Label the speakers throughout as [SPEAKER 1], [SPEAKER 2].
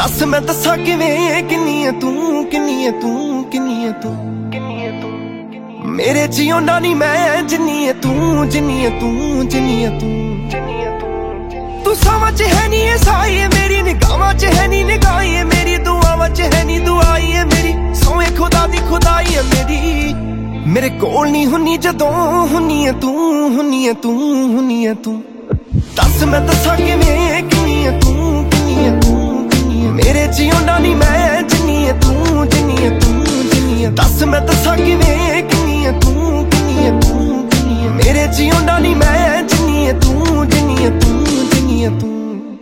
[SPEAKER 1] दस मैं दसा किवें किन्नी है तू किन्नी है तू किन्नी है तू मेरे जियो नानी मैं जिन्नी है तू जिन्नी है तू जिन्नी है तू तू समझ है नी है साई है मेरी निगाहां च है नी निगाही है मेरी दुआवां च है नी दुआई है मेरी सोए खुदा दी खुदाई है मेरी मेरे कोल नहीं हुन्नी जदों हुन्नी है तू हुन्नी है तू हुन्नी है तू दस मैं दसा किवें किन्नी है तू किन्नी है तू मेरे जियो नानी मैं जिन्नी है तू जिन्नी है तू जिन्नी है दस मैं दसा किवें किन्नी है तू किन्नी है तू मेरे जियो नानी मैं जिन्नी है तू जिन्नी है तू जिन्नी है तू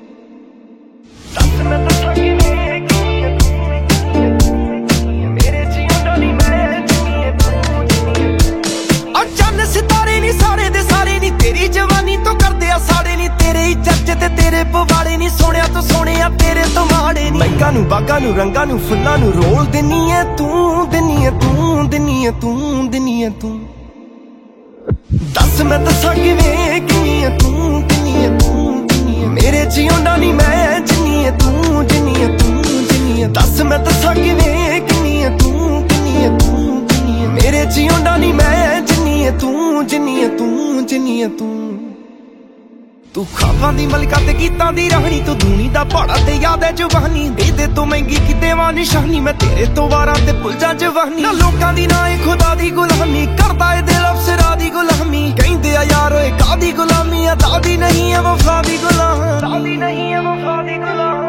[SPEAKER 1] दस मैं दसा किवें किन्नी है तू मेरे जियो नानी मैं जिन्नी है तू जिन्नी है तू और चन्न सितारे नी सारे दे सारे नी तेरी जवानी तो करदे आ साड़े नी तेरे ही चर्च ते तेरे पवाड़े नी सोहणिया तो सोहणिया तेरे तो माड़े नी महंगा नू बागा नू रंगा नू फुल्लां नू रोल दिनी है तू दिनी है तू दिनी है तू दिनी है तू दस मैं दसा किवें किन्नी है तू किन्नी है तू मेरे जियो नानी मैं जिन्नी है तू जिन्नी है तू जिन्नी है दस मैं दसा किवें किन्नी है तू किन्नी है तू मेरे जियो नानी मैं जिन्नी है तू जिन्नी है तू जिन्नी है तू तू खाबां दी मलका ते गीतां दी राहनी तू धूनी दा पहाड़ा ते याद है जुबानी दे तो महंगी की देवां निशानी मैं तेरे तो वारा ते भुल जा जवानी ना लोकां दी ना ए खुदा दी गुलामी करदा ए दिल अफसरां दी गुलामी कहंदे आ यार ओए कादी गुलामी अदा दी नहीं है वफा दी गुलाम दादी नहीं है वफा दी गुलाम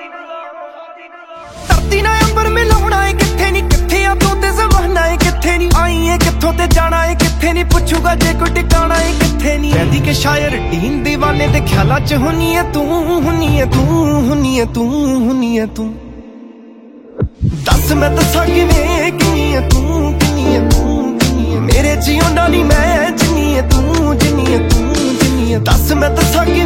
[SPEAKER 1] धरती ना अंबर मिलाउणा है किथे नी किथे आ तू ते ज़माना है किथे नी आई है किथों ते जाना है किथे नी पुछूगा जे कोई ठिकाना है किथे नी कहदी के शायर डीन दीवाने दे ख्यालां च हुन्नी है तू हुन्नी है तू हुन्नी है तू हुन्नी है तू दस मैं दसा किवें किन्नी है तू किन्नी है तू मेरे जियो नानी मैं जिन्नी है तू जिन्नी है तू जिन्नी है दस मैं दसा